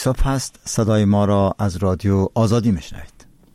صبح هست، صدای ما را از رادیو آزادی میشنوید.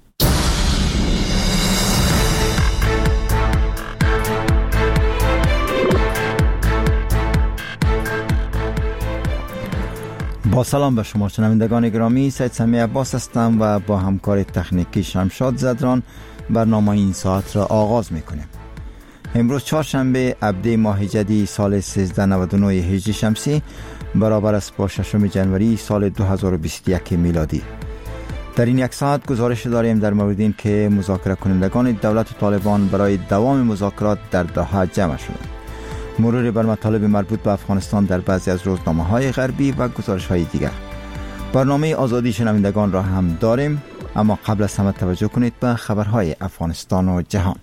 با سلام به شما شنوندگان گرامی، سید سمیع عباس هستم و با همکار تکنیکی شمشاد زدران برنامه این ساعت را آغاز میکنیم. امروز چهارشنبه ابدی ماه جدی سال 1399 هجری شمسی برابر است با 6 جنوری سال 2021 میلادی. در این یک ساعت گزارش داریم در مورد این که مذاکره کنندگان دولت و طالبان برای دوام مذاکرات در دوحه جمع شدند. مرور بر مطالب مربوط به افغانستان در بعضی از روزنامه‌های غربی و گزارش‌های دیگر. برنامه آزادی شنوندگان را هم داریم، اما قبل از همه توجه کنید به خبرهای افغانستان و جهان.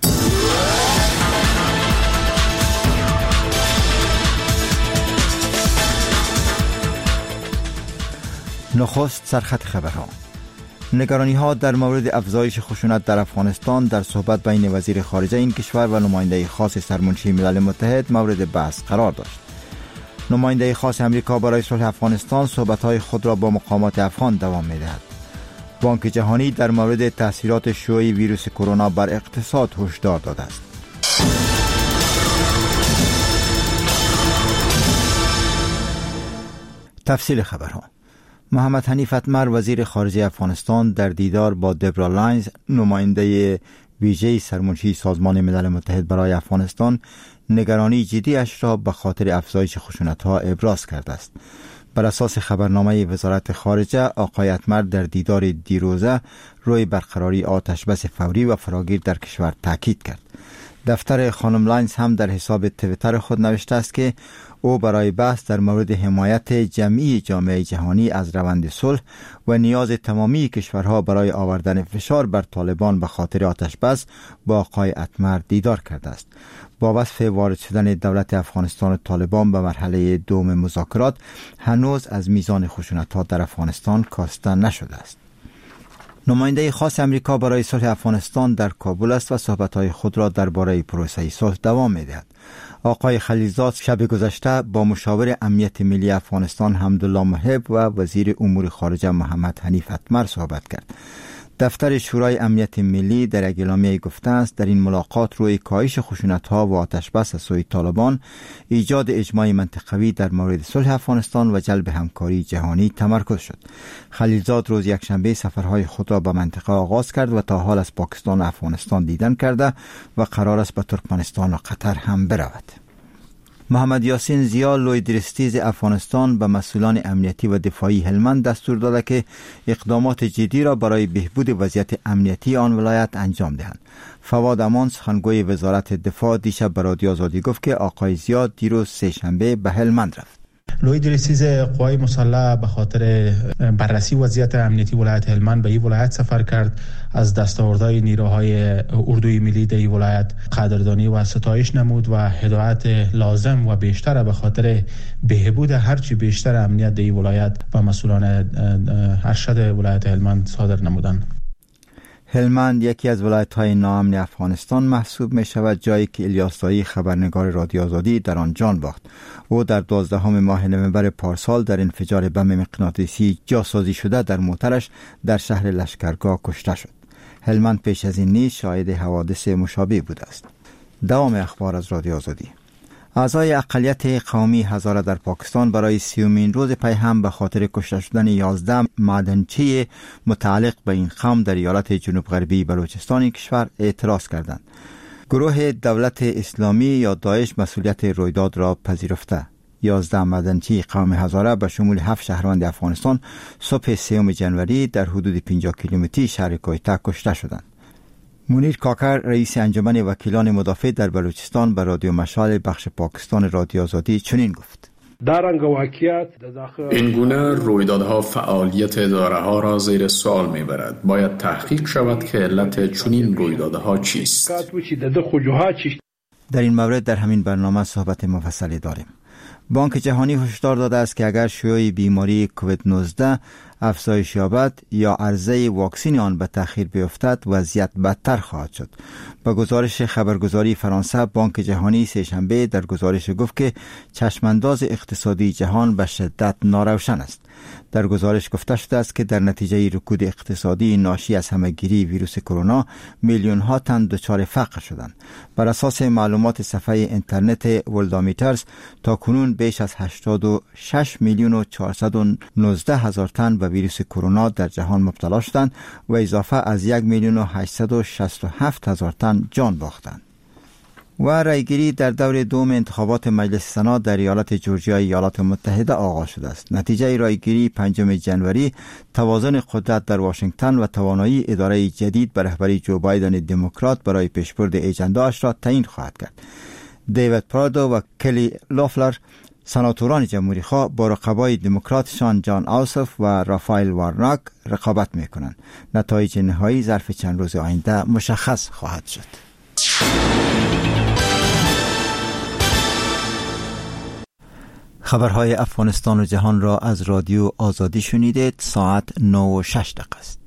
نخست سرخط خبرها. نگرانی ها در مورد افزایش خشونت در افغانستان در صحبت بین وزیر خارجه این کشور و نماینده خاص سرمنشی ملل متحد مورد بحث قرار داشت. نماینده خاص امریکا برای صلح افغانستان صحبت های خود را با مقامات افغان دوام می‌دهد. بانک جهانی در مورد تاثیرات شیوع ویروس کرونا بر اقتصاد هشدار داده است. تفصیل خبرها. محمد حنیف اتمر وزیر خارجه افغانستان در دیدار با دبرا لاینز نماینده ویژه سرمنشی سازمان ملل متحد برای افغانستان نگرانی جدی اش را به خاطر افزایش خشونت‌ها ابراز کرده است. بر اساس خبرنامه وزارت خارجه، آقای اتمر در دیدار دیروزه روی برقراری آتشبس فوری و فراگیر در کشور تاکید کرد. دفتر خانم لاینز هم در حساب توییتر خود نوشته است که او برای بحث در مورد حمایت جمعی جامعه جهانی از روند صلح و نیاز تمامی کشورها برای آوردن فشار بر طالبان به خاطر آتشبس با آقای اتمر دیدار کرده است. با وصف وارد شدن دولت افغانستان و طالبان به مرحله دوم مذاکرات، هنوز از میزان خشونت‌ها در افغانستان کاسته نشده است. نماینده خاص امریکا برای صلح افغانستان در کابل است و صحبت‌های خود را درباره پروسه صلح دوام می‌دهد. آقای خلیلزاد شب گذشته با مشاور امنیت ملی افغانستان حمدالله محب و وزیر امور خارجه محمد حنیف اتمر صحبت کرد. دفتر شورای امنیت ملی در اعلامیه گفته است در این ملاقات روی کاهش خشونت‌ها و آتشبس از سوی طالبان، ایجاد اجماع منطقوی در مورد صلح افغانستان و جلب همکاری جهانی تمرکز شد. خلیلزاد روز یکشنبه سفرهای خود را به منطقه آغاز کرد و تا حال از پاکستان و افغانستان دیدن کرده و قرار است به ترکمنستان و قطر هم برود. محمد یاسین زیا لوی درستیز افغانستان به مسئولان امنیتی و دفاعی هلمند دستور داده که اقدامات جدی را برای بهبود وضعیت امنیتی آن ولایت انجام دهند. فواد امان سخنگوی وزارت دفاع دیشب به رادیو آزادی گفت که آقای زیا دیروز سه‌شنبه به هلمند رفت. لوی درستیز قوای مسلح به خاطر بررسی وضعیت امنیتی ولایت هلمند به این ولایت سفر کرد. از دستاوردهای نیروهای اردوی ملی در این ولایت قدردانی و ستایش نمود و هدایت لازم و بیشتر به خاطر بهبود هرچی بیشتر امنیت در این ولایت و مسئولان ارشد ولایت هلمند صادر نمودند. هلمند یکی از ولایت‌های ناامن افغانستان محسوب می شود، جایی که الیاس دایی خبرنگار رادیو آزادی در آن جان باخت. او در 12 ماه نوامبر پارسال در انفجار بم مغناطیسی جاسازی شده در موترش در شهر لشکرگاه کشته شد. هلمند پیش از این نیز شاهد حوادث مشابه بوده است. دوام اخبار از رادیو آزادی. اعضای اقلیت قومی هزاره در پاکستان برای 30مین روز پی هم به خاطر کشته شدن 11 معدنچی متعلق به این قوم در ایالت جنوب غربی بلوچستان کشور اعتراض کردند. گروه دولت اسلامی یا داعش مسئولیت رویداد را پذیرفته. 11 معدنچی قوم هزاره به شمول 7 شهروند افغانستان صبح 3 جنوری در حدود 50 کیلومتری شهر کویته کشته شدند. منیر کاکر رئیس انجمن وکیلان مدافع در بلوچستان به رادیو مشال بخش پاکستان رادیو آزادی چنین گفت: این گونه رویدادها فعالیت اداره‌ها را زیر سوال می‌برد. باید تحقیق شود که علت چنین رویدادها چیست. در این مورد در همین برنامه صحبت مفصلی داریم. بانک جهانی هشدار داده است که اگر شیوع بیماری کووید 19 افزایش یابد یا عرضه واکسن آن به تأخیر بیفتد، وضعیت بدتر خواهد شد. با گزارش خبرگزاری فرانسه، بانک جهانی سه‌شنبه در گزارش گفت که چشمانداز اقتصادی جهان به شدت ناروشن است. در گزارش گفته شده است که در نتیجه رکود اقتصادی ناشی از همه‌گیری ویروس کرونا میلیون ها تن دچار فقر شدند. بر اساس معلومات صفحه اینترنت ولدامیترز تا کنون بیش از 86 میلیون و 419 هزار تن به ویروس کرونا در جهان مبتلا شدند و اضافه از 1 میلیون و 867 هزار تن جان باختند. و رایگیری در دور دوم انتخابات مجلس سنا در ایالت جورجیا ایالات متحده آغاز شده است. نتیجه رایگیری 5 جنوری توازن قدرت در واشنگتن و توانایی اداره جدید به رهبری جو بایدن دموکرات برای پیشبرد اجنده‌اش را تعیین خواهد کرد. دیوید پرادو و کلی لافلر سناتوران جمهوری خواه با رقبای دموکراتشان جان آوسف و رافائل وارناک رقابت می‌کنند. نتایج نهایی ظرف چند روز آینده مشخص خواهد شد. خبرهای افغانستان و جهان را از رادیو آزادی شنیدید. ساعت 9:06 است.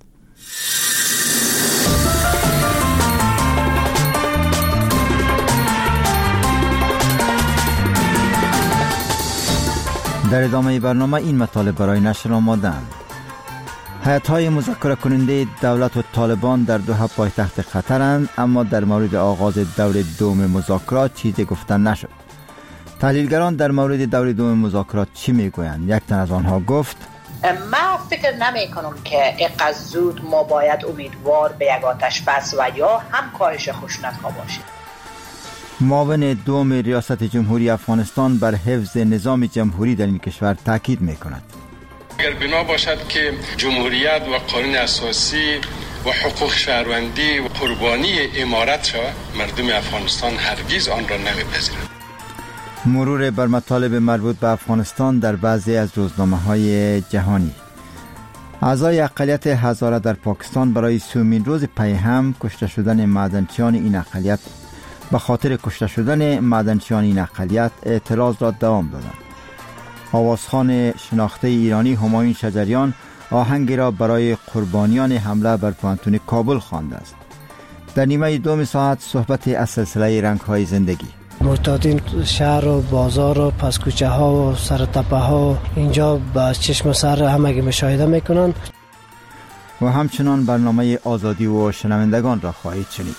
در ادامه برنامه این مطالب برای نشر آماده‌اند. هیئت‌های مذاکره کننده دولت و طالبان در دوحه پایتخت قطرند، اما در مورد آغاز دور دوم مذاکرات چیزی گفته نشد. تحلیلگران در مورد دور دوم مذاکرات چی میگویند؟ یک تن از آنها گفت: من فکر نمی کنم که اینقدر زود ما باید امیدوار به یک آتش بس و یا هم کاهش خشونت‌ها باشیم. معاون دوم ریاست جمهوری افغانستان بر حفظ نظام جمهوری در این کشور تاکید میکند. اگر بنا باشد که جمهوریت و قانون اساسی و حقوق شهروندی و قربانی امارت شود، مردم افغانستان هرگز آن را نمیپذیرند. مرور بر مطالب مربوط به افغانستان در بعضی از روزنامه‌های جهانی. اعضای اقلیت هزاره در پاکستان برای سومین روز پی هم کشته شدن معدنچیان این اقلیت به خاطر کشته شدن معدنچیان این اقلیت اعتراض را دوام دادند. آوازخوان شناخته ایرانی همایون شجریان آهنگی را برای قربانیان حمله بر پوهنتون کابل خوانده است. در نیمه دوم ساعت صحبت از سلسله رنگ‌های زندگی. معتادین شهر و بازار و پس کوچه ها و سر تپه ها اینجا با چشم سر همگی مشاهده میکنند. و همچنان برنامه آزادی و شنوندگان را خواهید شنید.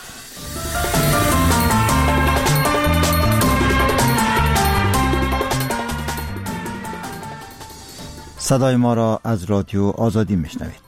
صدای ما را از رادیو آزادی میشنوید.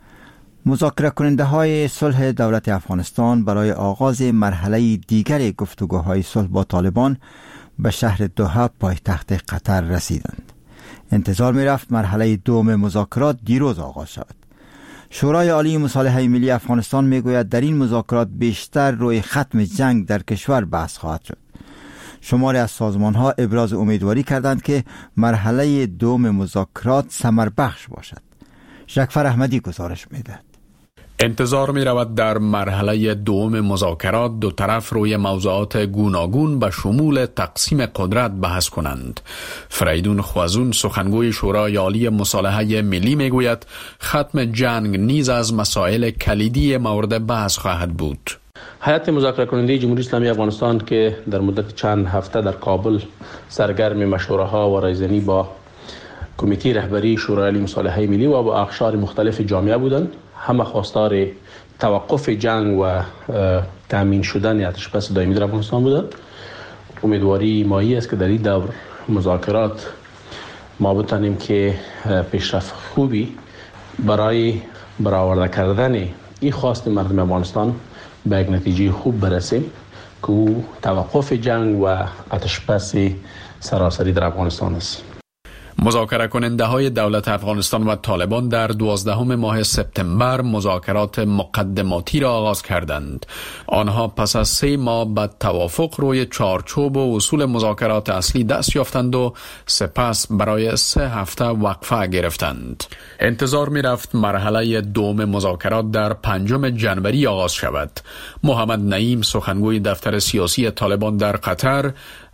مذاکره کننده های صلح دولت افغانستان برای آغاز مرحله دیگر گفتگوهای صلح با طالبان به شهر دوحه پایتخت قطر رسیدند. انتظار می رفت مرحله دوم مذاکرات دیروز آغاز شود. شورای عالی مصالحه ملی افغانستان می گوید در این مذاکرات بیشتر روی ختم جنگ در کشور بحث خواهد شد. شماری از سازمان ها ابراز امیدواری کردند که مرحله دوم مذاکرات ثمر بخش باشد. جعفر احمدی گزارش می‌دهد. انتظار می رود در مرحله دوم مذاکرات دو طرف روی موضوعات گوناگون به شمول تقسیم قدرت بحث کنند. فریدون خوازون سخنگوی شورای عالی مصالحه ملی می گوید ختم جنگ نیز از مسائل کلیدی مورد بحث خواهد بود. هیئت مذاکره کننده جمهوری اسلامی افغانستان که در مدت چند هفته در کابل سرگرم مشوره ها و رایزنی با کمیته رهبری شورای عالی مصالحه ملی و با اقشار مختلف جامعه بودند، همه خواستار توقف جنگ و تامین شدن آتش‌بس دائمی در افغانستان بودند. امیدواری مایی است که در این دور مذاکرات ما بتانیم که پیشرفت خوبی برای برآورده کردن این خواست مردم افغانستان به یک نتیجه خوب برسیم که او توقف جنگ و آتش‌بس سراسری در افغانستان است. مذاکره کننده های دولت افغانستان و طالبان در 12 ماه سپتامبر مذاکرات مقدماتی را آغاز کردند. آنها پس از 3 ماه به توافق روی چارچوب و اصول مذاکرات اصلی دست یافتند و سپس برای 3 هفته وقفه گرفتند. انتظار می رفت مرحله دوم مذاکرات در 5 جنوری آغاز شود. محمد نعیم سخنگوی دفتر سیاسی طالبان در قطر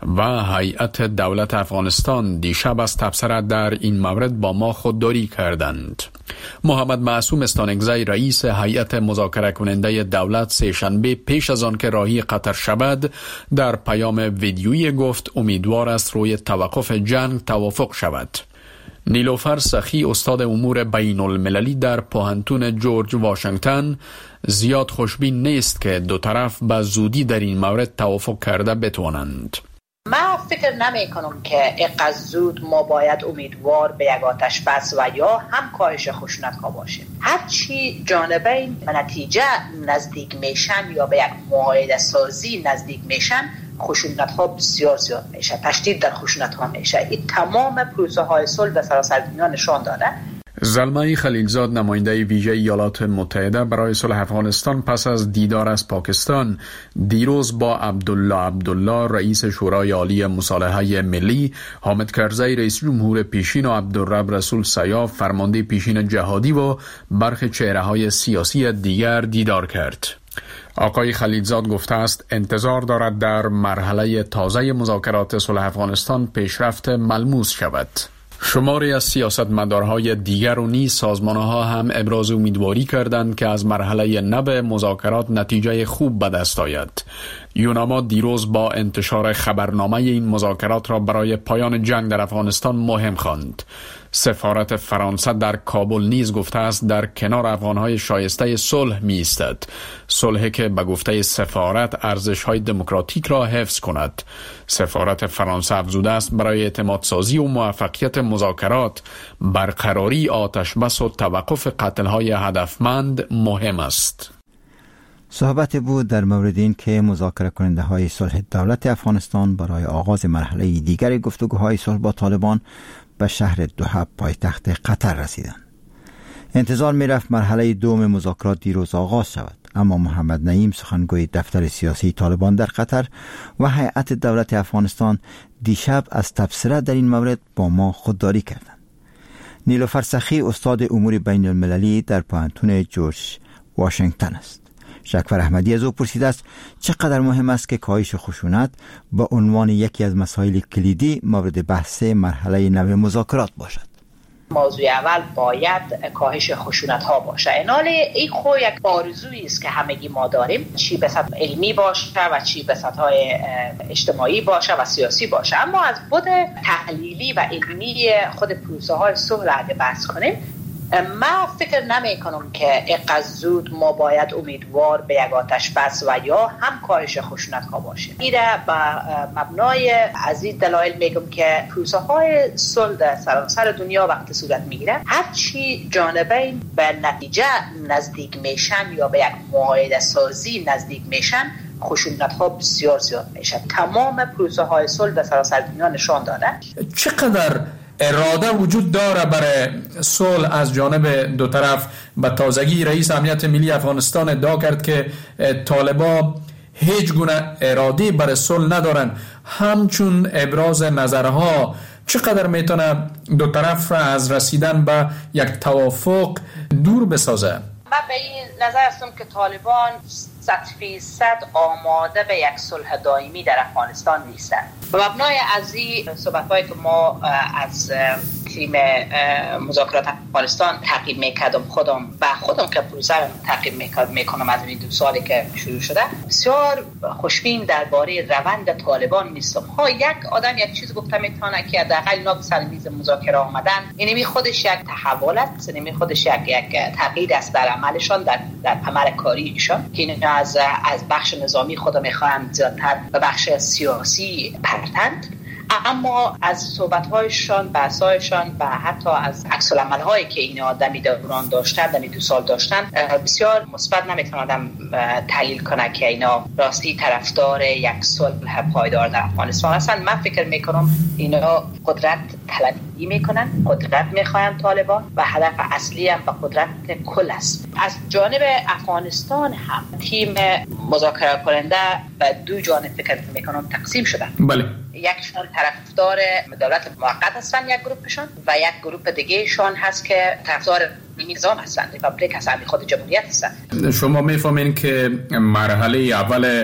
و هیئت دولت افغانستان دیشب از تبصره در این مورد با ما خودداری کردند. محمد معصوم استانکزی رئیس هیئت مذاکره کننده دولت سه‌شنبه پیش از آن که راهی قطر شود در پیام ویدیویی گفت امیدوار است روی توقف جنگ توافق شود. نیلوفر سخی استاد امور بین المللی در پوهنتون جورج واشنگتن زیاد خوشبین نیست که دو طرف به زودی در این مورد توافق کرده بتوانند. من فکر نمی کنم که اینقدر زود ما باید امیدوار به یک آتش بس و یا هم کاهش خشونت ها باشیم. هرچی جانبین نتیجه نزدیک میشن یا به یک معاهده سازی نزدیک میشن، خشونت ها بسیار زیاد میشه، تشدید در خشونت ها میشه. این تمام پروسه های صلح در سراسر دنیا نشان داده. زلمه خلیلزاد نماینده ویژه ایالات متحده برای صلح افغانستان پس از دیدار از پاکستان دیروز با عبدالله رئیس شورای عالی مصالحه ملی، حامد کرزی رئیس جمهور پیشین و عبدالرب رسول سیاف فرمانده پیشین جهادی و برخی چهره‌های سیاسی دیگر دیدار کرد. آقای خلیلزاد گفته است انتظار دارد در مرحله تازه مذاکرات صلح افغانستان پیشرفت ملموس شود. شماری از سیاستمدارهای دیگر و نیز سازمانها هم ابراز امیدواری کردند که از مرحله نو مذاکرات نتیجه خوب به دست آید. یوناما دیروز با انتشار خبرنامه این مذاکرات را برای پایان جنگ در افغانستان مهم خواند. سفارت فرانسه در کابل نیز گفته است در کنار افغانهای شایسته صلح می ایستد. صلحی که به گفته سفارت ارزش‌های دموکراتیک را حفظ کند. سفارت فرانسه افزوده است برای اعتماد سازی و موفقیت مذاکرات برقراری آتش بس و توقف قتل‌های هدفمند مهم است. صحبت بود در مورد این که مذاکره کننده های صلح دولت افغانستان برای آغاز مرحله دیگر گفتگوهای صلح با طالبان به شهر دوحه پایتخت قطر رسیدند. انتظار می رفت مرحله دوم مذاکرات دیروز آغاز شود، اما محمد نعیم سخنگوی دفتر سیاسی طالبان در قطر و هیئت دولت افغانستان دیشب از تبصره در این مورد با ما خودداری کردند. نیلوفر سخی استاد امور بین المللی در پوهنتون جورج واشنگتن است. شکفر احمدی از او پرسیده است چقدر مهم است که کاهش خشونت با عنوان یکی از مسائل کلیدی مورد بحث مرحله نو مذاکرات باشد. موضوع اول باید کاهش خشونت ها باشه. این خو یک آرزویی است که همگی ما داریم، چی به سطح علمی باشه و چی به سطح اجتماعی باشه و سیاسی باشه. اما از بود تحلیلی و علمی خود پروسه های صلح اگه بحث کنیم، من فکر نمی کنم که اینقدر زود ما باید امیدوار به یک آتش بس و یا هم کاهش خشونت ها باشیم. ایره به مبنای از این دلایل میگم که پروسه های صلح در سراسر دنیا وقتی صورت میگیره، هرچی جانبین به نتیجه نزدیک میشن یا به یک معاهده سازی نزدیک میشن، خشونت ها بسیار زیاد میشه. تمام پروسه های صلح در سراسر دنیا نشان داده. چقدر اراده وجود داره برای صلح از جانب دو طرف؟ به تازگی رئیس امنیت ملی افغانستان ادعا کرد که طالبان هیچ گونه اراده برای صلح ندارن. همچون ابراز نظرها چقدر میتونه دو طرف را از رسیدن به یک توافق دور بسازه؟ من به این نظر هستم که طالبان 100% آماده به یک صلح دائمی در افغانستان نیستند. به مبنای از این صحبت‌هایی که ما از تیم مذاکرات افغانستان تعقیب میکردم، خودم که پروسه رو تعقیب میکنم از این 2 سالی که شروع شده، بسیار خوشبین درباره روند طالبان نیستم. یک آدم یک چیز گفته میتونه که حداقل اینا به سر میز مذاکره آمدن، اینمی خودش یک تحول است، اینمی خودش یک تغییر است در عملشان، در عمل کاریشان، که اینا از بخش نظامی خود میخوان زیادتر به بخش سیاسی پرتند. اما از صحبت‌هایشان، بحث‌هایشان و حتی از عکس‌العمل‌هایی که اینا دمی دوران داشتن، دمی 2 سال داشتن، بسیار مثبت نمیتونه آدم تحلیل کنه که اینا راستی طرفدار یک صلح پایدار در افغانستان هستن. من فکر میکنم اینا قدرت طلبی میکنن، قدرت میخواین طالبان، و هدف اصلی هم به قدرت کل است. از جانب افغانستان هم تیم مذاکره کننده به 2 جانب فکر میکنم تقسیم شدن. بله، یکشون طرفدار دولت موقت هستن، یک گروپشون، و یک گروپ دیگه شون هست که طرفدار نظام هستن، ریپابلیک هستن، خود جمهوریت هستن. شما میفهمین که مرحله اول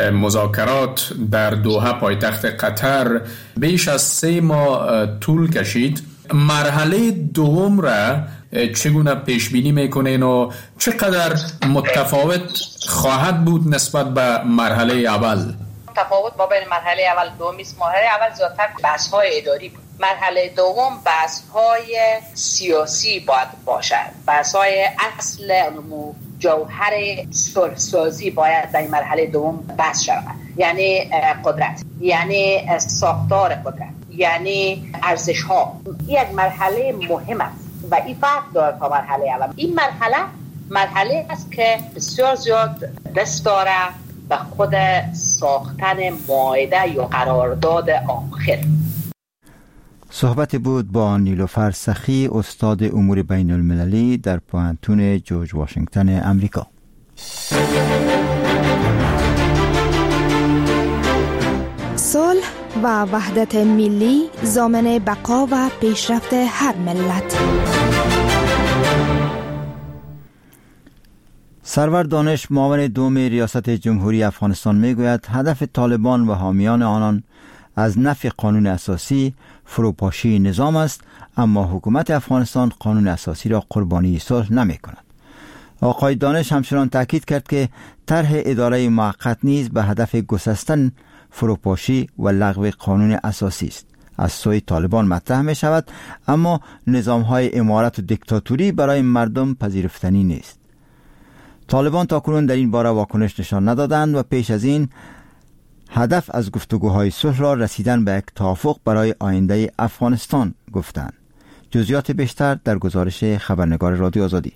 مذاکرات در دوحه پایتخت قطر بیش از 3 ماه طول کشید. مرحله دوم را چگونه پیش بینی میکنین و چقدر متفاوت خواهد بود نسبت به مرحله اول؟ تفاوت با بین مرحله اول و دوم است. مرحله اول زیادتر بحث‌های اداری بود. مرحله دوم بحث‌های سیاسی باید باشد. بحث‌های اصل جوهر صلح‌سازی باید در این مرحله دوم بحث شود. یعنی قدرت، یعنی ساختار قدرت، یعنی ارزش‌ها. یک مرحله مهم است و این فرق داره تا مرحله اول. این مرحله است که بسیار زیاد دست داره به خود ساختن معاهده یا قرارداد آخر. صحبت بود با نیلوفر سخی، استاد امور بین المللی در پوهنتون جورج واشنگتن امریکا. صلح و وحدت ملی ضامن بقا و پیشرفت هر ملت. سرور دانش، معاون دوم ریاست جمهوری افغانستان میگوید هدف طالبان و حامیان آنان از نفی قانون اساسی فروپاشی نظام است، اما حکومت افغانستان قانون اساسی را قربانی صلح نمی کند. آقای دانش همچنان تاکید کرد که طرح اداره موقت نیز به هدف گسستن فروپاشی و لغو قانون اساسی است. از سوی طالبان مطرح می شود، اما نظام‌های امارت و دیکتاتوری برای مردم پذیرفتنی نیست. طالبان تاکنون در این باره واکنش نشان ندادند و پیش از این هدف از گفتگوهای صلح را رسیدن به یک توافق برای آینده افغانستان گفتند. جزئیات بیشتر در گزارش خبرنگار رادیو آزادی.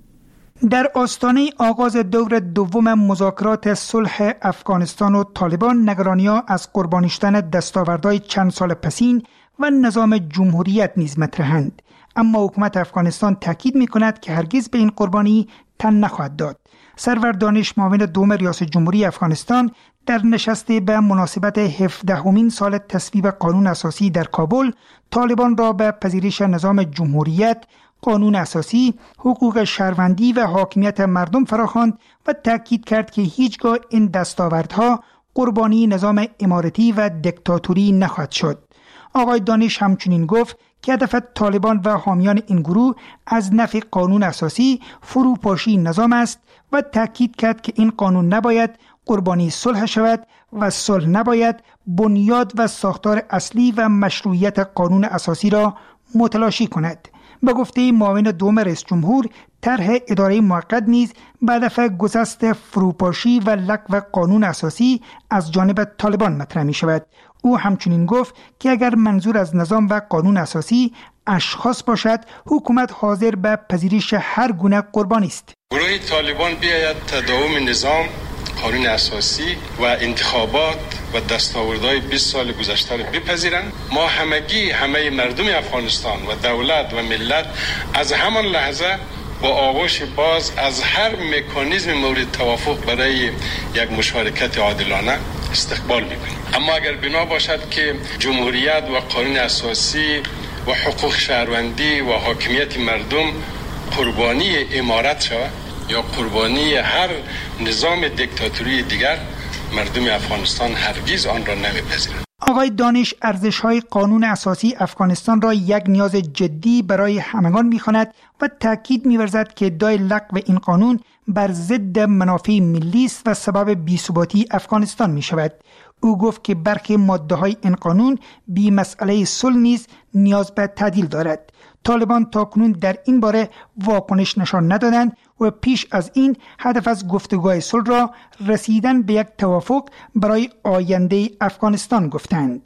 در آستانه آغاز دور دوم مذاکرات صلح افغانستان و طالبان، نگرانی‌ها از قربانی شدن دستاوردهای چند سال پسین و نظام جمهوریت نیز مطرحند، اما حکومت افغانستان تاکید می‌کند که هرگز به این قربانی تن نخواهد داد. سرور دانش، معاون دوم ریاست جمهوری افغانستان، در نشستی به مناسبت 17مین سال تصویب قانون اساسی در کابل، طالبان را به پذیرش نظام جمهوریت، قانون اساسی، حقوق شهروندی و حاکمیت مردم فراخواند و تاکید کرد که هیچگاه این دستاوردها قربانی نظام امارتی و دیکتاتوری نخواهد شد. آقای دانش همچنین گفت که هدف طالبان و حامیان این گروه از نفی قانون اساسی فروپاشی نظام است و تاکید کرد که این قانون نباید قربانی صلح شود و صلح نباید بنیاد و ساختار اصلی و مشروعیت قانون اساسی را متلاشی کند. به گفته معاون دوم رئیس جمهور، طرح اداره موقت نیز به هدف گسست فروپاشی و لغو قانون اساسی از جانب طالبان مطرح می شود. او همچنین گفت که اگر منظور از نظام و قانون اساسی اشخاص باشد، حکومت حاضر به پذیرش هر گونه قربانی است. گروه طالبان بیاید تداوم نظام، قانون اساسی و انتخابات و دستاوردهای 20 سال گذشته را بپذیرند. ما همه مردم افغانستان و دولت و ملت از همان لحظه با آغوش باز از هر مکانیزم مورد توافق برای یک مشارکت عادلانه استقبال میکنیم. اما اگر بنا باشد که جمهوریت و قانون اساسی و حقوق شهروندی و حاکمیت مردم قربانی امارت شود یا قربانی هر نظام دیکتاتوری دیگر، مردم افغانستان هرگز آن را نمیپذیرند. آقای دانش ارزش‌های قانون اساسی افغانستان را یک نیاز جدی برای همگان می‌خواند و تاکید می‌ورزد که ادعای لغو این قانون بر ضد منافع ملی است و سبب بی‌ثباتی افغانستان می‌شود. او گفت که برخی ماده‌های این قانون بی مسئله صلح نیز نیاز به تعدیل دارد. طالبان تاکنون در این باره واکنش نشان ندادند و پیش از این هدف از گفتگوهای صلح را رسیدن به یک توافق برای آینده افغانستان گفتند.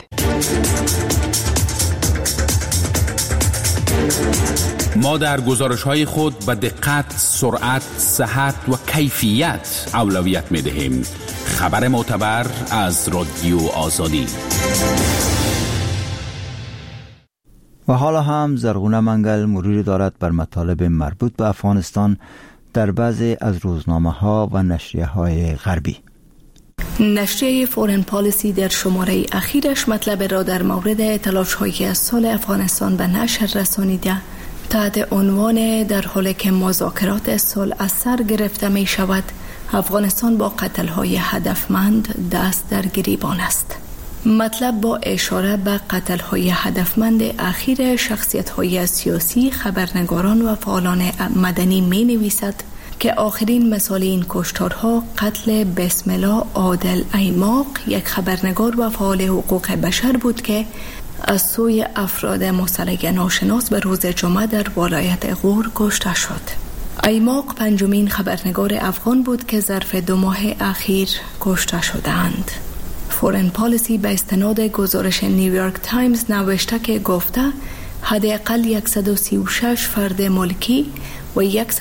ما در گزارش‌های خود به دقت، سرعت، صحت و کیفیت اولویت می‌دهیم. خبر معتبر از رادیو آزادی. و حالا هم زرغونه منگل مروری دارد بر مطالب مربوط به افغانستان در بعضی از روزنامه‌ها و نشریه‌های غربی. نشریه فورن پالیسی در شماره اخیرش مطلب را در مورد تلاش‌های از سال افغانستان به نشر رسانیده تحت عنوان در حالی که مذاکرات صلح از سر گرفته می شود، افغانستان با قتل‌های هدفمند دست در گریبان است. مطلب با اشاره به قتل‌های هدفمند اخیر شخصیت‌های سیاسی، خبرنگاران و فعالان مدنی می‌نویسد که آخرین مثال این کشتارها قتل بسم الله عادل ایماق، یک خبرنگار و فعال حقوق بشر بود که از سوی افراد مسلح ناشناس به روز جمعه در ولایت غور کشته شد. ایماق پنجمین خبرنگار افغان بود که ظرف 2 ماه اخیر کشته شدند. فورن پالیسی به استناد گزارش نیویورک تایمز نوشته که گفته حداقل 136 فرد ملکی و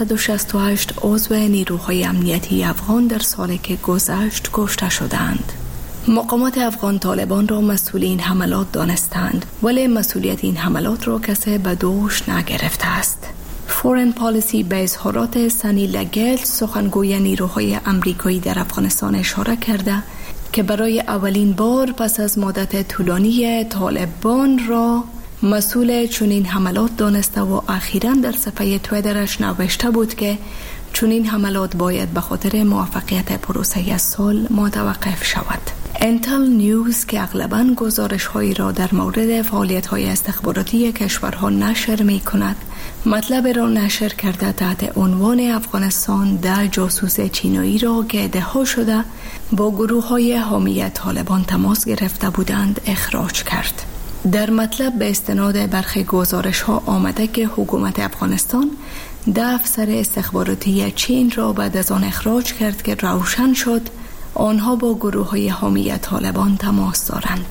168 عضو نیروهای امنیتی افغان در سالی که گذشت کشته شدند. مقامات افغان طالبان را مسئول این حملات دانستند، ولی مسئولیت این حملات را کسی به دوش نگرفته است. فورن پالیسی به اظهارات سنی لگل سخنگوی نیروهای امریکایی در افغانستان اشاره کرده که برای اولین بار پس از مدت طولانی طالبان را مسئول چنین حملات دانسته و اخیراً در صفحه تویترش نوشته بود که چنین حملات باید به خاطر موفقیت پروسه صلح متوقف شود. انتل نیوز که اغلباً گزارش‌هایی را در مورد فعالیت‌های استخباراتی کشورها نشر می‌کند، مطلب را نشر کرده تحت عنوان افغانستان در جاسوس چینایی را که ادعا شده با گروه‌های حامی طالبان تماس گرفته بودند اخراج کرد. در مطلب به استناد برخی گزارش‌ها آمده که حکومت افغانستان افسر استخباراتی چین را بعد از آن اخراج کرد که روشن شد آنها با گروه‌های حامی طالبان تماس دارند.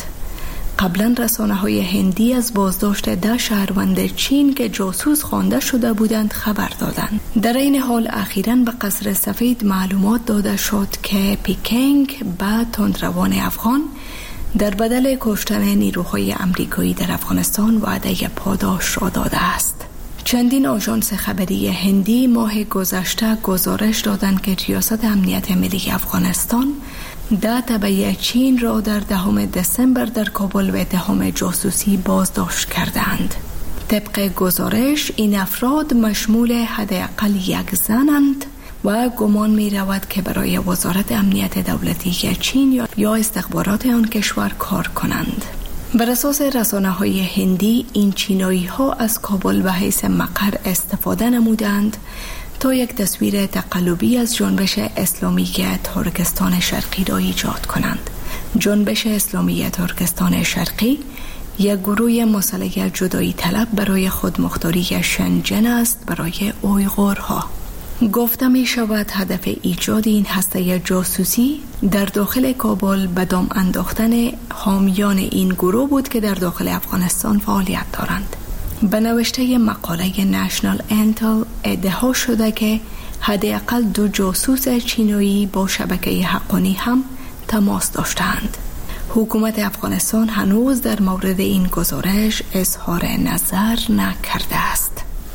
قبلا رسانه‌های هندی از بازداشت 10 شهروند چین که جاسوس خوانده شده بودند خبر دادند. در این حال اخیراً به قصر سفید معلومات داده شد که پیکنگ به تندروان افغان در بدل کشتن نیروهای امریکایی در افغانستان وعده پاداش را داده است. چندین آژانس خبری هندی ماه گذشته گزارش دادند که ریاست امنیت ملی افغانستان 10 تبع چین را در 10 دسامبر در کابل به اتهام جاسوسی بازداشت کردند. طبق گزارش این افراد مشمول حداقل 1 زنند و گمان می رود که برای وزارت امنیت دولتی چین یا استخبارات آن کشور کار کنند. بر اساس رسانه‌های هندی این چینایی ها از کابل به حیث مقر استفاده نمودند تا یک تصویر تقلبی از جنبش اسلامی ترکستان شرقی را ایجاد کنند. جنبش اسلامی ترکستان شرقی یک گروه مسلح جدایی طلب برای خودمختاری شنجن است برای اویغورها. گفته می شود هدف ایجاد این هسته جاسوسی در داخل کابل به دام انداختن حامیان این گروه بود که در داخل افغانستان فعالیت دارند. به نوشته مقاله نشنال انتل ادعا شده که حداقل 2 جاسوس چینایی با شبکه حقانی هم تماس داشتند. حکومت افغانستان هنوز در مورد این گزارش اظهار نظر نکرده است.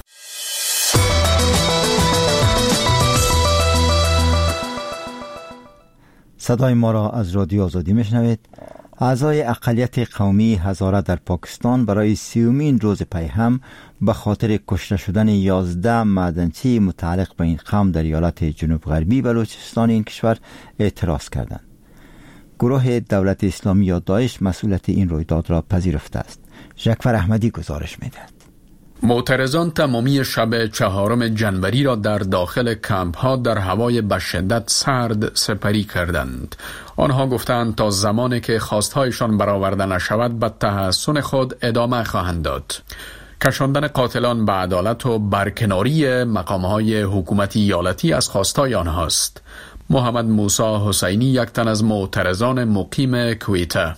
صدای ما را از رادیو آزادی میشنوید. اعضای اقلیت قومی هزاره در پاکستان برای 30مین روز پی هم به خاطر کشته شدن 11 معدنچی متعلق به این قوم در ایالت جنوب غربی بلوچستان این کشور اعتراض کردند. گروه دولت اسلامی یا داعش مسئولیت این رویداد را پذیرفته است. جعفر احمدی گزارش می‌دهد. معترضان تمامی شب 4 جنوری را در داخل کمپ ها در هوای به شدت سرد سپری کردند. آنها گفتند تا زمانی که خواستهایشان برآورده نشود به تحصن خود ادامه خواهند داد. کشاندن قاتلان به عدالت و برکناری مقامهای حکومتی ایالتی از خواستهای آنهاست. محمد موسی حسینی یک تن از معترضان مقیم کویته: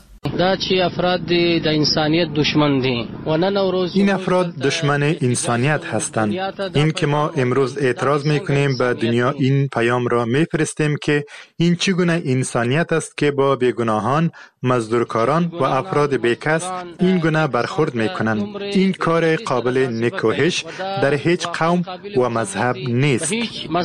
این افراد دشمن انسانیت هستند. این که ما امروز اعتراض میکنیم به دنیا این پیام را میفرستیم که این چگونه انسانیت است که با بیگناهان، مزدورکاران و افراد بیکس این گونه برخورد میکنند. این کار قابل نکوهش در هیچ قوم و مذهب نیست.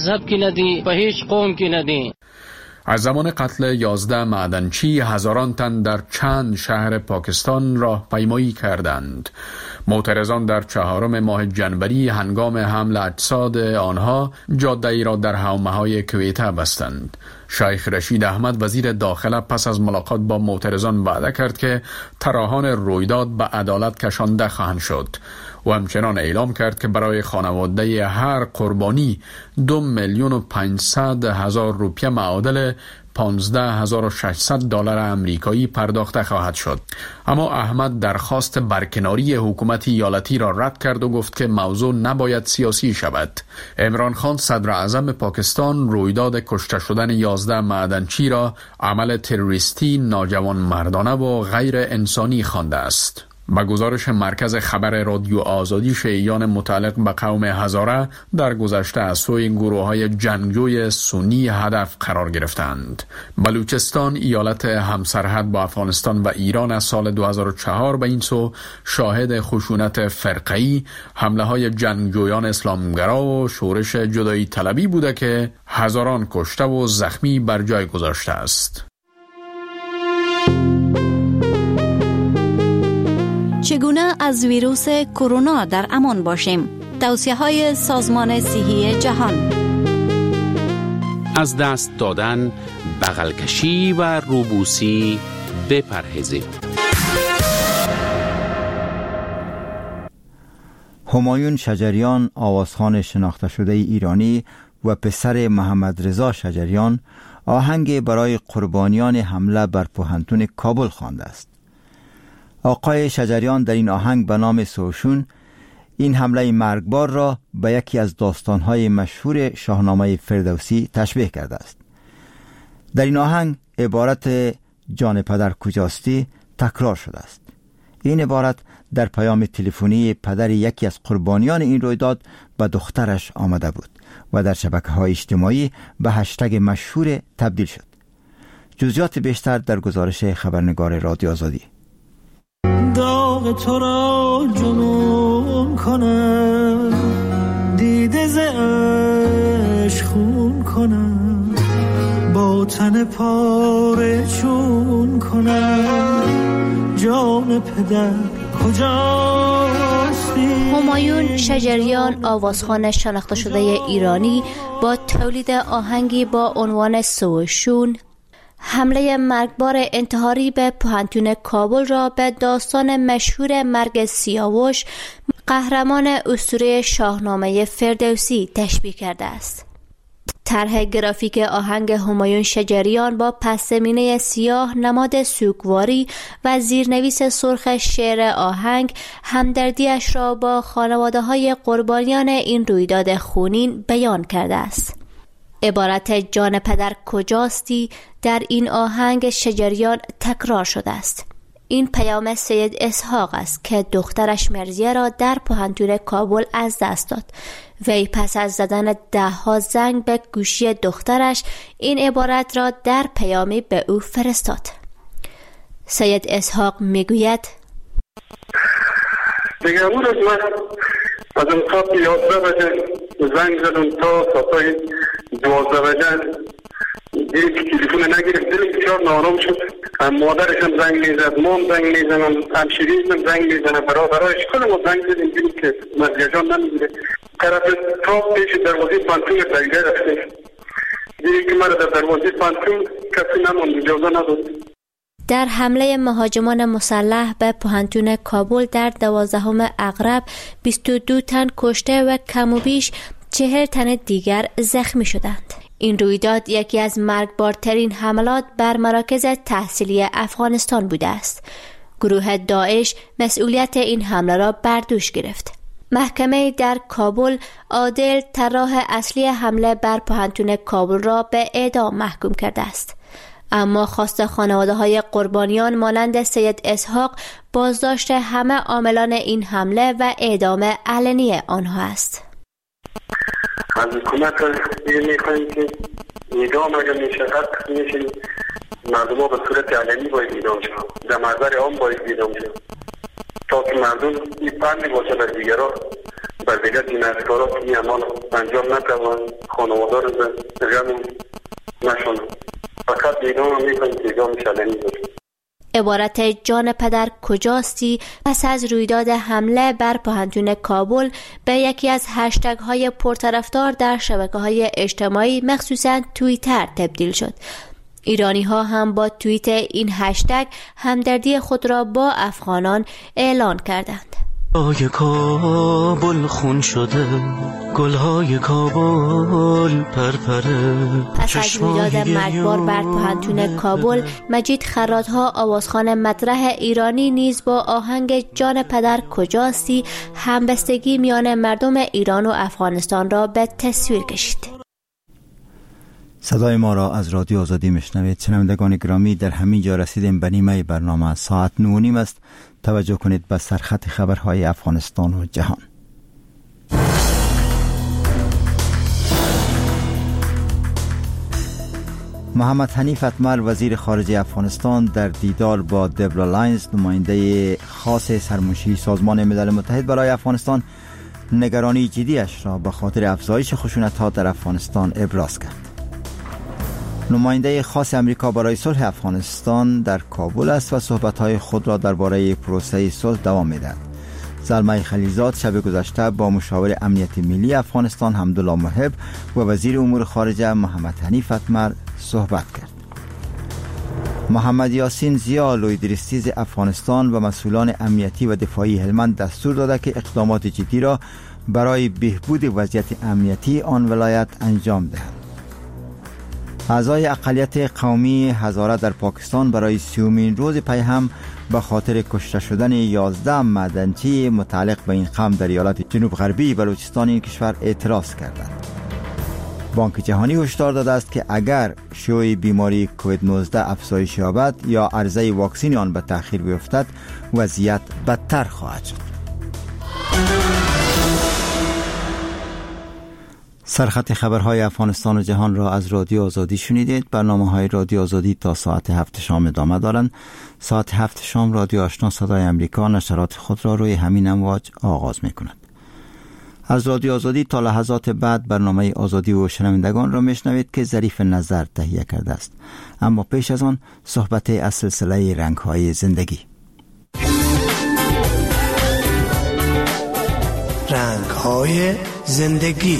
از زمان قتل 11 معدنچی هزاران تن در چند شهر پاکستان راه پیمایی کردند. معترضان در 4 ماه جنوری هنگام حمل اجساد آنها جاده ای را در حومه‌های کویته بستند. شیخ رشید احمد وزیر داخله پس از ملاقات با معترضان وعده کرد که طراحان رویداد به عدالت کشانده خواهند شد و همچنان اعلام کرد که برای خانواده هر قربانی 2,500,000 روپیه معادل $15,600 آمریکایی پرداخته خواهد شد. اما احمد درخواست برکناری حکومت ایالتی را رد کرد و گفت که موضوع نباید سیاسی شود. عمران خان صدر اعظم پاکستان رویداد کشته شدن 11 معدنچی را عمل تروریستی، ناجوانمردانه و غیر انسانی خوانده است. با گزارش مرکز خبر رادیو آزادی، شیعیان متعلق به قوم هزاره در گذشته از سوی گروه‌های جنگجوی سنی هدف قرار گرفتند. بلوچستان، ایالت همسرحد با افغانستان و ایران، از سال 2004 به این سو شاهد خشونت فرقه‌ای، حمله‌های جنگجویان اسلامگرا و شورش جدایی طلبی بوده که هزاران کشته و زخمی بر جای گذاشته است. چگونه از ویروس کرونا در امان باشیم؟ توصیه‌های سازمان صحی جهان. از دست دادن، بغل کشی و روبوسی بپرهیزید. همایون شجریان، آوازخوان شناخته شده ایرانی و پسر محمد رضا شجریان، آهنگ برای قربانیان حمله بر پوهنتون کابل خوانده است. آقای شجریان در این آهنگ به نام سوشون این حمله مرگبار را به یکی از داستانهای مشهور شاهنامه فردوسی تشبیه کرده است. در این آهنگ عبارت جان پدر کجاستی تکرار شده است. این عبارت در پیام تلفنی پدر یکی از قربانیان این رویداد به دخترش آمده بود و در شبکه‌های اجتماعی به هشتگ مشهور تبدیل شد. جزئیات بیشتر در گزارش خبرنگار رادیو آزادی. داغ تو را جنون کنم، دیده ز عشق خون کنم، با تن پاره چون کنم، جان پدر کجاستی؟ همایون شجریان، آوازخوان شناخته شده ایرانی، با تولید آهنگی با عنوان سوشون حمله مرگبار انتحاری به پوهنتون کابل را به داستان مشهور مرگ سیاوش، قهرمان اسطوره شاهنامه فردوسی، تشبیه کرده است. طرح گرافیک آهنگ همایون شجریان با پس‌زمینه سیاه، نماد سوگواری و زیرنویس سرخ شعر آهنگ همدردیش را با خانواده‌های قربانیان این رویداد خونین بیان کرده است. عبارت جان پدر کجاستی در این آهنگ شجریان تکرار شده است. این پیام سید اسحاق است که دخترش مرزیه را در پوهنتون کابل از دست داد. وی پس از زدن 10 زنگ به گوشی دخترش این عبارت را در پیامی به او فرستاد. سید اسحاق میگوید: دیگه اون روز من از اون خواب 11 بجه زنگ زدم تا ساعتای 12 بجه دیگه تلفن نگرفت، دلم بسیار نارام شد. مادرش هم زنگ میزد، مام زنگ میزنم، همشیریش هم زنگ میزنم، برادرایش کل ما زنگ زدیم دیدیم که مرزیه جان نمیگیره. طرف تاپ پیش دروازه پانتون درگاه رفته، دیگه که من در دروازه پانتون کسی نماند، اجازه نداد. در حمله مهاجمان مسلح به پوهنتون کابل در 12 اغرب 22 تن کشته و کم و بیش 40 تن دیگر زخمی شدند. این رویداد یکی از مرگبارترین حملات بر مراکز تحصیلی افغانستان بوده است. گروه داعش مسئولیت این حمله را بر دوش گرفت. محکمه در کابل عادل، طراح اصلی حمله بر پوهنتون کابل را به اعدام محکوم کرده است. اما خواست خانواده‌های قربانیان مانند سید اسحاق بازداشت همه عاملان این حمله و اعدام علنی آنها است. از حکومت میخواهیم که اعدام اگر میشه حق میشه، مردم ها به صورت علنی باید اعدام شد، در محضر عام باید اعدام شد، تا که مردم این پندی باشه بر دیگران، بر دیگر جنایتکاران این اعمال انجام نتوان، خانواده رو به غم نشونن. فقط اعدام میخواهیم که اعدامش علنی باشه. عبارت جان پدر کجاستی پس از رویداد حمله بر پوهنتون کابل به یکی از هشتگ های پرطرفدار در شبکه‌های اجتماعی مخصوصاً توییتر تبدیل شد. ایرانی ها هم با توییت این هشتگ همدردی خود را با افغانان اعلان کردند. های کابل خون شده، گلهای کابل پرپره. پس از میلاد مرگبار بر پوهنتون کابل، مجید خرات‌ها آوازخوان مطرح ایرانی نیز با آهنگ جان پدر کجاستی همبستگی میان مردم ایران و افغانستان را به تصویر کشید. صدای ما را از رادیو آزادی میشنوید. شنوندگان گرامی، در همین جا رسیدیم به نیمه برنامه. ساعت 9:30 است. توجه کنید به سرخط خبرهای افغانستان و جهان. محمد حنیف اتمر وزیر خارجه افغانستان در دیدار با دبرا لاینز نماینده خاص سرمنشی سازمان ملل متحد برای افغانستان نگرانی جدیش را به خاطر افزایش خشونت‌ها در افغانستان ابراز کرد. نماینده خاص امریکا برای صلح افغانستان در کابل است و صحبت‌های خود را درباره پروسه صلح دوام می‌دهد. زلمه خلیزاد شب گذشته با مشاور امنیت ملی افغانستان حمدالله محب و وزیر امور خارجه محمد حنیف اتمر صحبت کرد. محمد یاسین زیا لویدرستیز افغانستان و مسئولان امنیتی و دفاعی هلمند دستور داده که اقدامات جدی را برای بهبود وضعیت امنیتی آن ولایت انجام دهند. اعضای اقلیت قومی هزاره در پاکستان برای 30مین روز پی هم به خاطر کشته شدن 11 معدنچی متعلق به این قوم در ایالت جنوب غربی بلوچستان این کشور اعتراض کردند. بانک جهانی هشدار داده است که اگر شیوع بیماری کووید 19 افزایش یابد یا عرضه واکسن آن به تأخیر بیفتد، وضعیت بدتر خواهد شد. سرخط خبرهای افغانستان و جهان را از رادیو آزادی شنیدید. برنامه‌های رادیو آزادی تا ساعت 7 شام ادامه دارند. ساعت 7 شام رادیو آشنا صدای امریکا نشرات خود را روی همین امواج آغاز می‌کند. از رادیو آزادی تا لحظات بعد برنامه آزادی و شنوندگان را میشنوید که ظریف نظر تهیه کرده است. اما پیش از آن صحبت از سلسله رنگ‌های زندگی. رنگ‌های زندگی.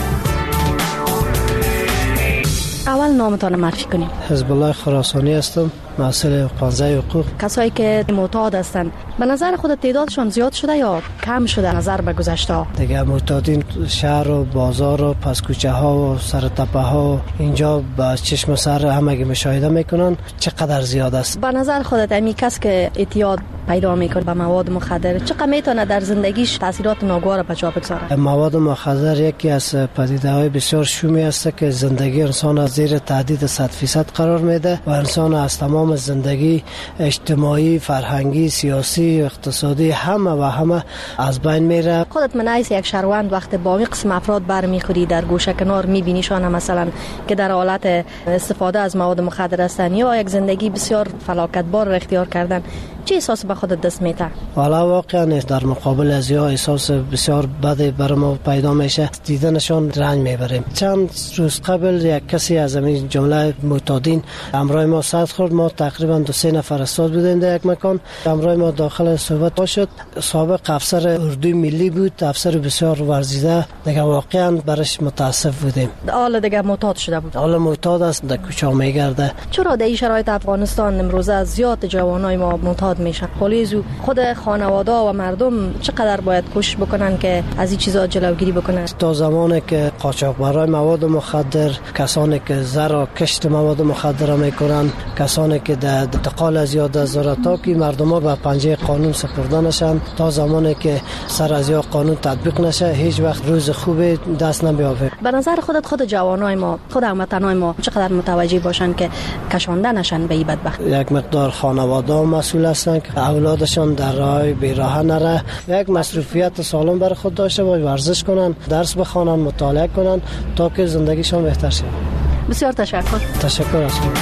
اول نامتان معرفی کنیم. حزب الله خراسانی هستم، مسئول پانزه حقوق. کسایی که معتاد هستند به نظر خود تعدادشان زیاد شده یا کم شده نظر به گذشته ها؟ دیگه معتادین شهر و بازار و پس کوچه ها و سر تپه ها اینجا با چشم سر همگی مشاهده میکنن چقدر زیاد است. به نظر خودت امی کس که اعتیاد پیدا میکنه به مواد مخدر چقدر میتونه در زندگیش تاثیرات ناگوار به جا بگذاره؟ مواد مخدر یکی از پدیده‌های بسیار شومی است که زندگی انسان از زیر تهدید 100% قرار میده و انسان از تمام زندگی اجتماعی، فرهنگی، سیاسی، اقتصادی همه از بین میره. خودت من ایس یک شهروند وقت با این قسم افراد برمیخوری در گوشه کنار میبینیشان مثلا که در حالت استفاده از مواد مخدر هستن یا یک زندگی بسیار فلاکتبار را اختیار کردن، چه احساس به خودت دست میده؟ والا واقعا در مقابل از یا احساس بسیار بد برای ما پیدا میشه، دیدنشان رنج میبریم. چند روز قبل یک کسی از این جمله معتادین همراه ما صد خورد. ما تقریبا 2-3 نفر استاد بودیم در یک مکان. همراه ما داخل صحبت شد. سابق افسر اردوی ملی بود، افسر بسیار ورزیده. دیگه واقعا برش متاسف بودیم. حالا دیگه معتاد شده بود. حالا معتاد است، در کوچه میگرده. چرا در این شرایط افغانستان امروزه زیاد جوانای ما معتاد میشن؟ پلیس خود خانواده و مردم چقدر باید کوشش بکنن که از این چیزا جلوگیری بکنن؟ تا زمانی که قاچاقبرای مواد مخدر، کسانی که زر و کشت مواد مخدر میکنن، کسانی که در انتقال از یاد از ذرتا که مردم ها به پنجه قانون سپرده نشن، تا زمانی که سر از یا قانون تطبیق نشه هیچ وقت روز خوب دست نمیابه. به نظر خود جوانای ما، خود هموطنای ما چقدر متوجه باشن که کشانده نشن به این بدبخت؟ یک مقدار خانواده مسئول هستن که اولادشان در راه بیراه نره، یک مصروفیت سالم برای خود داشته باشه، ورزش کنن، درس بخونن، مطالعه کنن تا که زندگیشان بهتر شه. بسیار تشکر. تشکر از شما.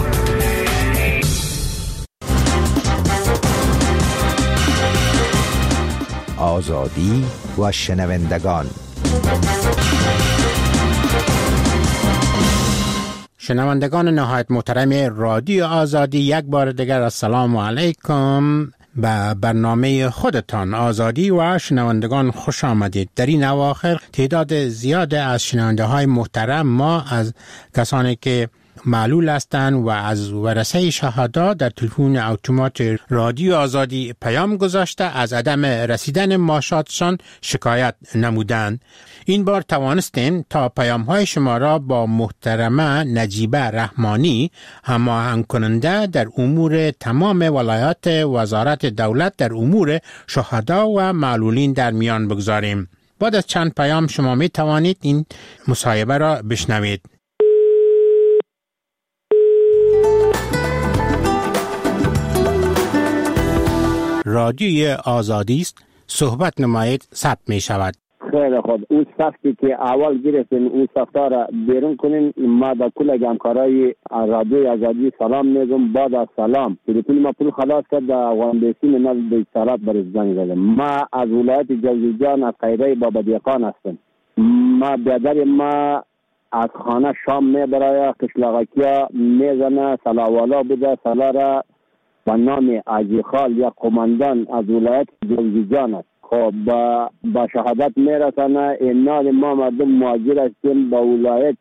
آزادی و شنوندگان. شنوندگان نهایت محترم رادیو آزادی، یک بار دیگر السلام علیکم. به برنامه خودتان آزادی و شنوندگان خوش آمدید. در این اواخر تعداد زیاد از شنونده های محترم ما از کسانی که معلول هستند و از ورثه شهدا در تلفن اتومات رادیو آزادی پیام گذاشته از عدم رسیدن معاشاتشان شکایت نمودند. این بار توانستیم تا پیام‌های شما را با محترمه نجیبه رحمانی هماهنگ کننده در امور تمام ولایات وزارت دولت در امور شهدا و معلولین در میان بگذاریم. بعد از چند پیام شما می توانید این مصاحبه را بشنوید. رادیوی آزادی است، صحبت نمایید، ثبت می شود. خیلی خوب. اون سختی که اول گرفتین اون سختا را بیرون کنین. ما با کل همکارای رادیوی آزادی سلام میگم. بعد از سلام تلفن ما پول خلاص کرد در افغانستان نزد به اتصالات بر زنگ زدم. ما از ولایت جوزجان از خیره بابا دیقان هستم. ما بیادر ما از خانه شام میبرای قشلاقکیا میزنه سلاوالا بوده سلا را با نام آجی خال یا قماندان از ولایت جوزجان است. خب با شهادت میرسانه. اینال ما مردم مهاجر هستیم با ولایت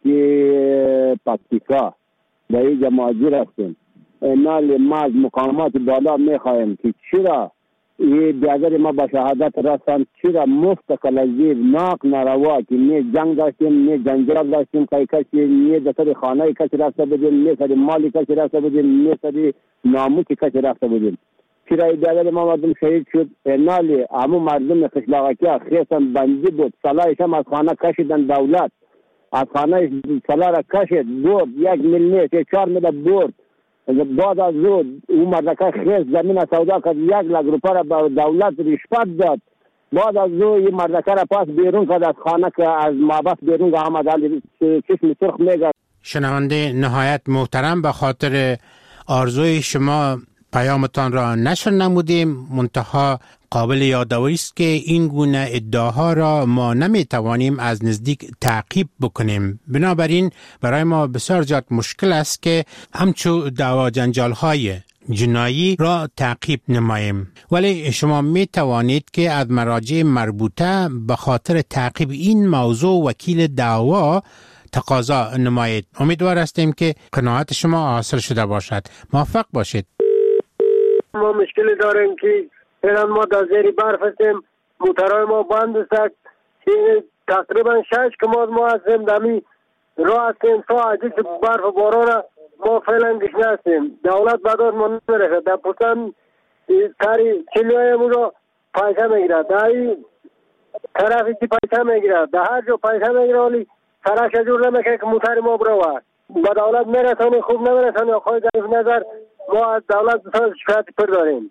پکتیکا در اینجا مهاجر هستیم. اینال ما از مقامات بالا میخواهیم که چرا این بیادر ما با شهادت رسان چرا مفت کلزیب ناق نروا که نه جنگ داشتیم نه جنجال داشتیم که کسی نه دستر خانه کسی رفته بودیم نه سر مالی کسی رفته بودیم نه سر ناموس کسی رفته بودیم. چرا بیادر ما مردم شهید شد. اینال همون مردم قشلاقکی خیستن بندی بود. صلاحش هم از خانه کشیدن. دولت از خانه صلاح را کشید برد 1 میلیون 4 میلیون برد. بعد از اون مردکه خیست زمین سودا کرد 1 لک روپیه را به دولت رشوت داد. بعد از این مردکه را پاس بیرون کرد از خانه که از محبس بیرون که آمد علی چشم سرخ میگه. شنونده نهایت محترم، به خاطر آرزوی شما پیامتان را نشر نمودیم. منتها قابل یادآوری است که این گونه ادعاها را ما نمیتوانیم از نزدیک تعقیب بکنیم. بنابراین برای ما بسیار زیاد مشکل است که همچو دعوا جنجال‌های جنایی را تعقیب نماییم. ولی شما می توانید که از مراجع مربوطه به خاطر تعقیب این موضوع وکیل دعوا تقاضا نمایید. امیدوار هستیم که قناعت شما حاصل شده باشد. موفق باشید. ما مشکلی داریم که فعلا ما در زیر برف هستیم. موترهای ما بند است. تقریبا 6 کماد ما هستیم دمی راه هستیم. ساعتی برف و باران ما فعلا گشنه هستیم. دولت بعدات ما نمیرسه. در پوستان کاری چلیهای ما را پیسه میگیره. در این طرفی که پیسه میگیره. در هر جا پیسه میگیره ولی سرش جور نمیکنه که موتر ما بروه. با دولت میرسانه خوب نمیرسانه. آخوی در نظر ما از دولت بسیار شکایت پر داریم.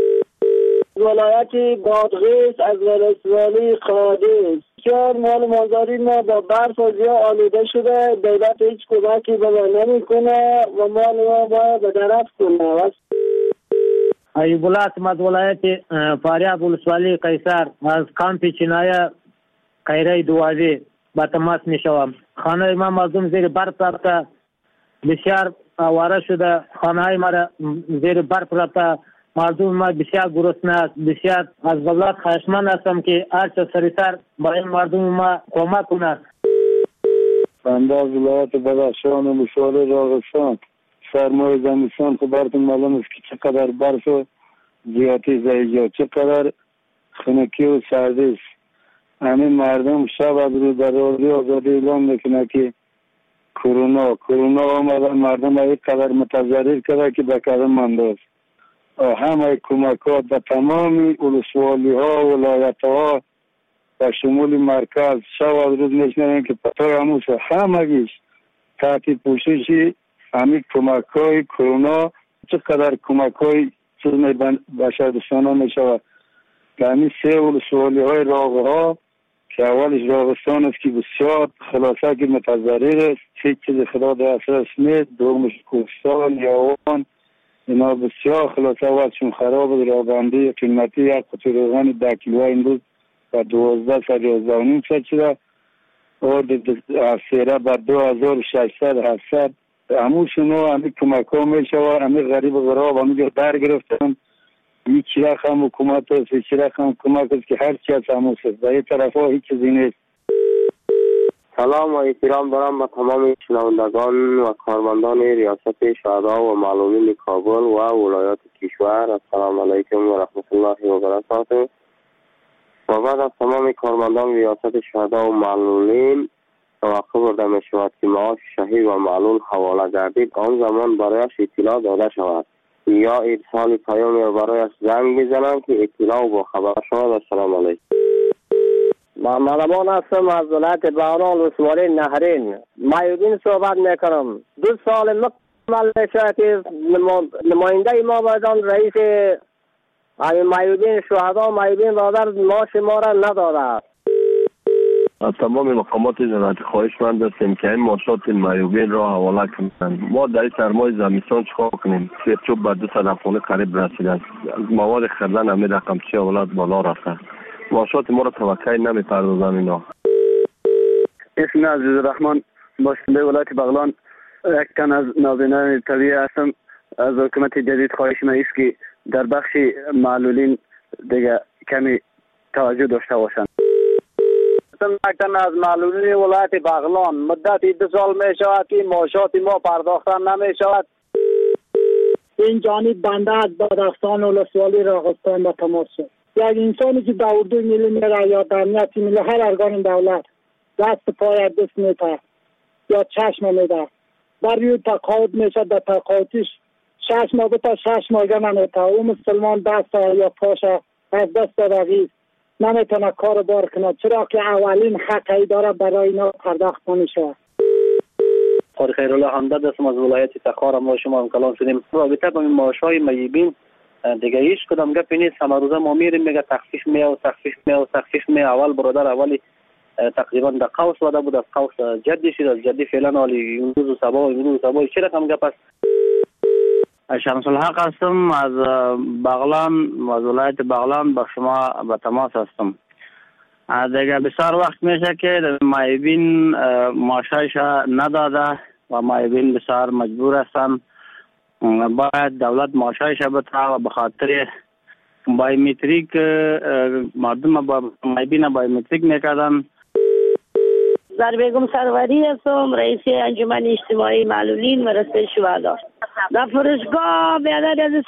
ولایت بادغیس از ولسوالی قادس 4 مال مازاری ما با برف و زیا آلوده شده. دولت هیچ کمکی به ما نمیکنه و مال ما باید به درف کنه. ایوب الله از ولایت فاریاب ولسوالی قیصر از کامپ چینای قیره دوازی با تماس میشوم. خانه ما مردم زیر برف رفته بسیار آواره شده. خانه های ما زیر برف رفته. مردم ما بسیار گرسنه است. بسیار از دولت خواهشمند هستم که هرچه سریعتر با این مردم ما کمک کند. بنده از ولایت بدخشان و مشوار راغستان سرمای زمستان خبرتون معلوم است که چقدر برف و زیادی زیجا چقدر خنکی و سردی است. همین مردم شب از رو در رادیو آزادی اعلام میکنه که کرونا آمده. مردم های قدر متضرر کرده که به قدم مانده است. همه کمکات به تمام ولسوالی ها و ولایت ها و شمول مرکز شب از روز میشنویم که پتای هموش همگیش تحت پوشش همین کمک های کرونا چقدر کمک های چیز بشردوستانه میشود. که همین 3 ولسوالی های راغه ها که اولش راغستان است که بسیار خلاصه که متضرر است. هیچ چیز خدا دسترس نیست. دومش کوهستان یاوان اینا بسیار خلاصه وقتشون خراب است. رابندی قیمتی 1 قطعه روغن 10 کیلو امروز و 12 شده و سیره بر 2600 700 هموشون همین کمک ها میشه و همین غریب و غراب همینجا در گرفتن. هیچ رقم حکومت است هیچ رقم کمک است که هر چی از هموش است. در این طرف ها هیچ چیزی نیست. سلام و احترام دارم به تمام شنوندگان و کارمندان ریاست شهدا و معلولین کابل و ولایات کشور. السلام علیکم و رحمت الله و برکاته. و بعد از تمام کارمندان ریاست شهدا و معلولین توقع برده می شود که معاش شهید و معلول حواله گردید، آن زمان برایش اطلاع داده شود یا ارسال پیام برایش زنگ بزنند که اطلاع با خبر شود. السلام علیکم. محمد امان هستم از ولایت بغلان ولسوالی نهرین. معیوبین صحبت میکنم. 2 سال مکمل شد که نماینده ما بدان رئیس معیوبین شهدا معیوبین برادر معاش ما را نداده. از تمام مقامات ولایت خواهشمند هستیم که این معاشات معیوبین را حواله کنند. ما در سرمای زمستان چیکار کنیم؟ سرچوب به 200 افغانی قریب رسیده است. مواد خریدن همین رقمچی اولاد بالا رفته. معاشات ما را توقع نمی‌پردازند اینا. اسم عزیز الرحمن باشنده ولایت بغلان. یک تن از نابینان طبیعی هستم. از حکومت جدید خواهش ما است که در بخش معلولین دیگه کمی توجه داشته باشند. یک تن از معلولین ولایت بغلان. مدت 2 سال می شود که معاشات ما پرداخته نمی شود. این جانب بنده از بادغستان ولسوالی راغستان به تماس شد. یک انسانی که در اردو ملی میره یا در امنیت ملی هر ارگان دولت دست پای دست میده یا چشم میده بر روی تقاعد میشه، در تقاعدش 6 ماه تا 6 ماه نمیده. او مسلمان دست یا پاش از دست دادگی نمیتونه کار بار کنه، چرا که اولین حقی داره برای اینا پرداخت نمیشه. قاری خیرالله حمداد هستم از ولایت تخار. ما شما هم کلام شدیم رابطه با این معاشهای معیوبین دیگه هیچ کدام گپی نیست. همه روزه ما میریم میگه تخفیف می اول برادر اولی تقریبا در قوس وده بود، از قوس جدی شد، از جدی فعلا حالی امروز و صباح چه رقم گپ است؟ شمس الحق هستم از بغلان از ولایت بغلان با شما به تماس هستم. دیگه بسیار وقت میشه که معیوبین معاشش نداده و معیوبین بسیار مجبور هستن. باید دولت معاشش بده و به خاطر بایومتریک مردم با معیوبین بایومتریک میکردن. زربیگم سروری هستم، رئیس انجمن اجتماعی معلولین و رسته شهدا. در فرشگاه بیادر از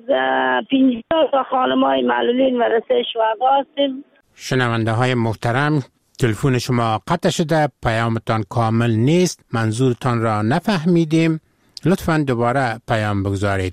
50 تا خانمای معلولین و رسته شهدا هستیم. شنونده های محترم، تلفن شما قطع شده، پیامتان کامل نیست، منظورتان را نفهمیدیم، لطفاً دوباره پیام بگذارید.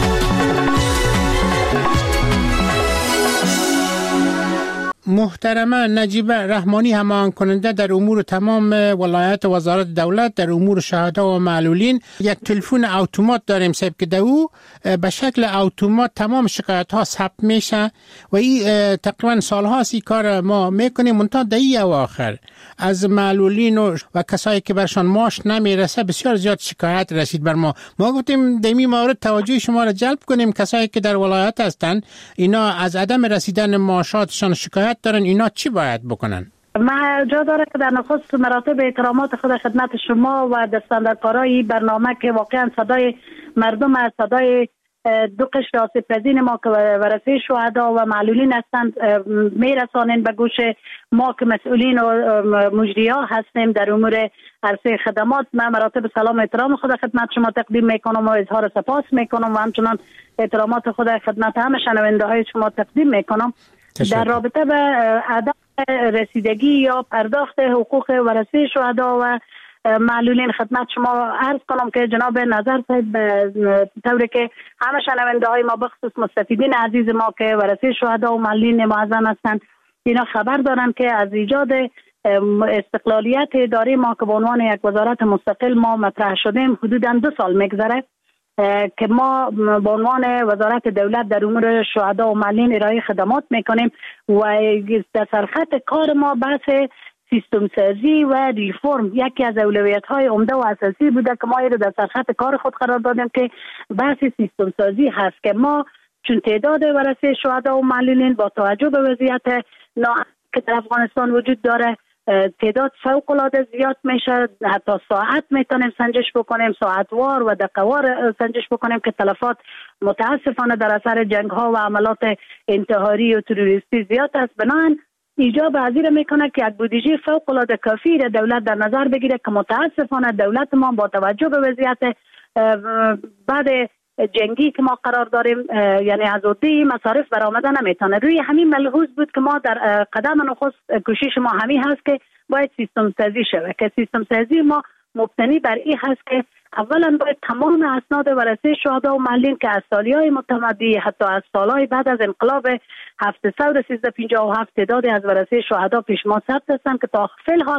محترمه نجیبه رحمانی همان کننده در امور تمام ولایت وزارت دولت در امور شهدا و معلولین، یک تلفن اتومات داریم صاحب که دو به شکل اتومات تمام شکایت ها ثبت میشه و این تقریبا سال هاست کار ما میکنیم. منتها دهی اواخر از معلولین و کسایی که برشان معاش نمیرسه بسیار زیاد شکایت رسید بر ما. ما گفتیم دمی مورد توجه شما را جلب کنیم، کسایی که در ولایت هستند اینا از عدم رسیدن معاشاتشان شکایت دارن، اینا چی باید بکنن؟ ما جا داره که در نخست مراتب احترامات خود خدمت شما و دستاندرکارای برنامه که واقعا صدای مردم از صدای دو قشر آسیب‌پذیر ما که ورثه شهدا و معلولین هستند میرسانین به گوش ما که مسئولین و مجری‌ها هستیم در امور عرصه خدمات. من مراتب سلام و احترام خود خدمت شما تقدیم میکنم و اظهار سپاس میکنم و همچنان احترامات خود خدمت همه شنونده های شما تقدیم میکنم. در رابطه به عدم رسیدگی یا پرداخت حقوق ورثه شهدا و معلولین خدمت شما عرض کنم که جناب نظر صاحب طوری که همه شنونده های ما بخصوص مستفیدین عزیز ما که ورثه شهدا و معلولین معظم هستند اینا خبر دارن که از ایجاد استقلالیت اداره ما که به عنوان یک وزارت مستقل ما مطرح شدیم حدوداً 2 سال میگذره که ما به عنوان وزارت دولت در امور شهدا و معلولین ارائه خدمات میکنیم و در سرخط کار ما بحث سیستم سازی و ریفرم یکی از اولویت های عمده و اساسی بوده که ما رو در سرخط کار خود قرار دادیم که بحث سیستم سازی هست که ما چون تعداد ورثه شهدا و معلولین با توجه به وضعیت که در افغانستان وجود داره تعداد فوق العاده زیاد میشه، حتی ساعت میتونیم سنجش بکنیم، ساعتوار و دقیقوار سنجش بکنیم که تلفات متاسفانه در اثر جنگ ها و عملات انتحاری و تروریستی زیاد است. بنابراین ایجاب حاضر میکنه که یک بودجه فوق العاده کافی را دولت در نظر بگیره که متاسفانه دولت ما با توجه به وضعیت بعد جنگی که ما قرار داریم یعنی از عهده مصارف برآمده نمیتونه. روی همین ملحوظ بود که ما در قدم نخست کوشش ما همین هست که باید سیستم سازی شود که سیستم سازی ما مبتنی بر این هست که اولا باید تمام اسناد ورثه شهدا و معلولین که از سالیهای متمدی حتی از سالهای بعد از انقلاب 7 ثور 1357 تعداد از ورثه شهدا پیش ما ثبت هستند که تا فی الحال